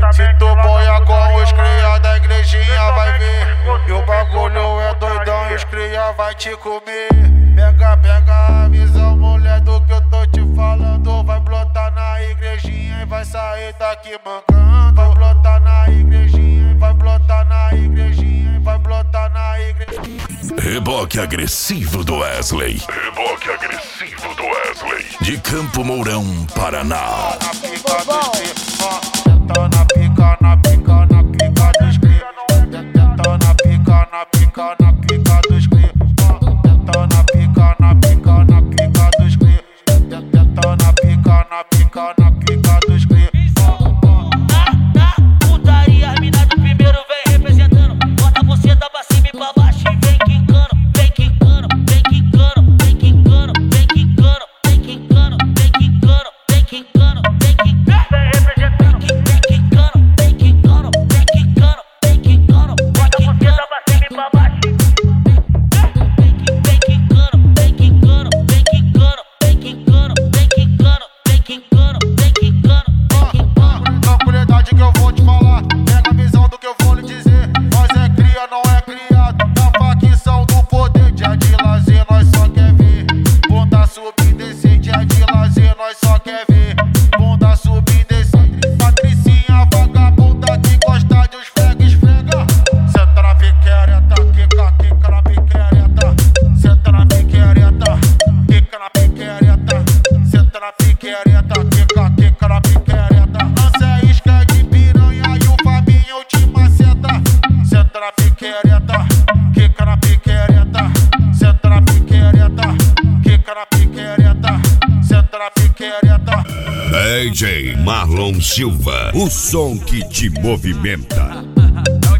Se tu boia com os cria da igrejinha vai ver. E o bagulho é doidão e os cria vai te comer. Pega a visão, mulher, do que eu tô te falando. Vai brotar na igrejinha e vai sair daqui mancando. Vai brotar na igrejinha e vai brotar na igrejinha e vai brotar na igrejinha. Reboque agressivo do Wesley. Reboque agressivo do Wesley. De Campo Mourão, Paraná. Tenta na pica, na pica, na pica dos cria. Tenta na pica, na pica, na pica dos cria. Tenta na pica, na pica, na pica dos cria. Tenta na pica, na pica, na pica dos cria. Na putaria, as mina do primeiro vem representando. Bota você da pra cima e pra baixo e vem quicando. Vem quicando, vem quicando, vem quicando, vem quicando, vem quicando, vem quicando, vem quicando, vem quicando. Vem representando, vem quicando, vem quicando, vem quicando, vem quicando. Bota você da pra cima e pra baixo. Vem quicando, vem quicando, vem quicando, vem quicando, vem quicando, vem quicando, vem quicando. Tranquilidade que eu vou te falar, pega a visão do que eu vou lhe dizer. Nós é cria, não é criado. Na facção do poder, dia de lazer, nós só quer ver. Bunda subir, descer, dia de lazer, nós só quer ver. Bunda subir, descer. Patricinha vagabunda que gosta de os esfrega. Senta na piquereta, quica na piquereta. Senta na piquereta, quica na piquereta. Senta na piquereta, quica na piquereta. Lança a isca de piranha e o Fabinho te maceta. Senta na piquereta, quica na piquereta. Senta na piquereta, quica na piquereta. Senta na piquereta. DJ Marlon Silva, o som que te movimenta. É o